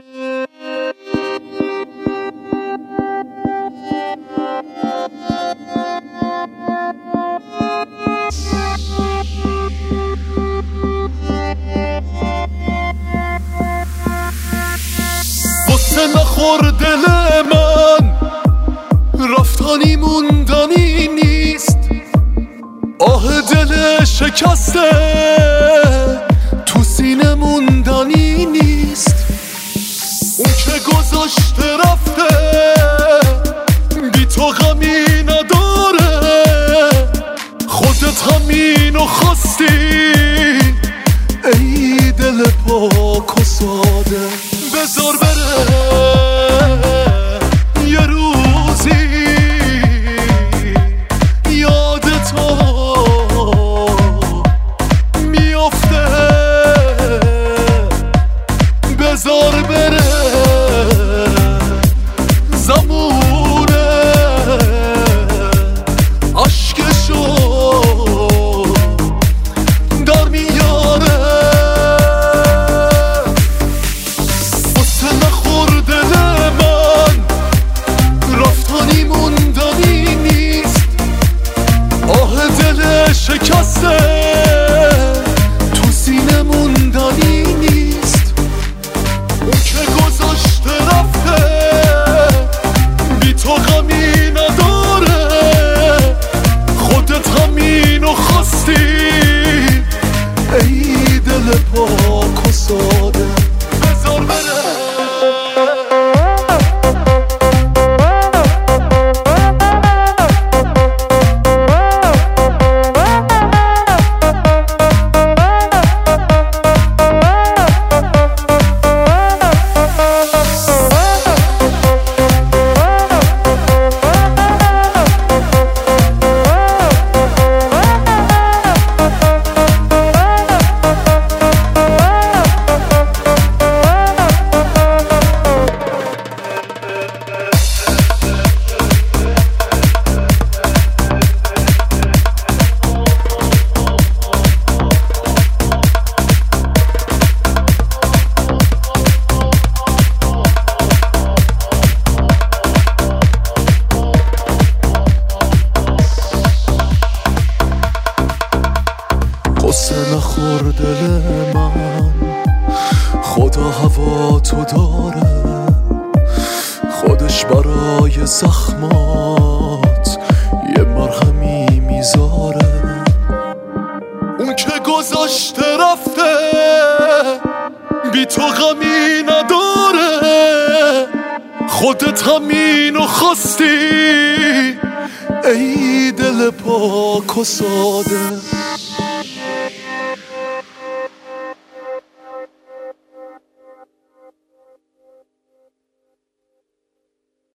واسه نخور دل من رفتنی موندنی نیست، آه دل شکسته تو سینه موندنی نیست. اون که گذاشته رفته بی تو غمی نداره، خودت همینو خواستی ای دل پاک و ساده. بذار بره یه روزی یاد تو میافته، بذار بره زمونه عشقشو در میاره. واسه نخور دل من رفتنی موندنی نیست، آه دل شکسته تو سینه موندنی نیست. اون که گذاشته رفته بی تو غمی نداره، خودت همینو خواستی ای دل پاک و ساده. بذار بره قصه نخور دل من، خدا هوا تو داره، خودش برای زخمات یه مرهمی میذاره. اون که گذاشته رفته بی تو غمی نداره، خودت همینو خواستی ای دل پاک و ساده.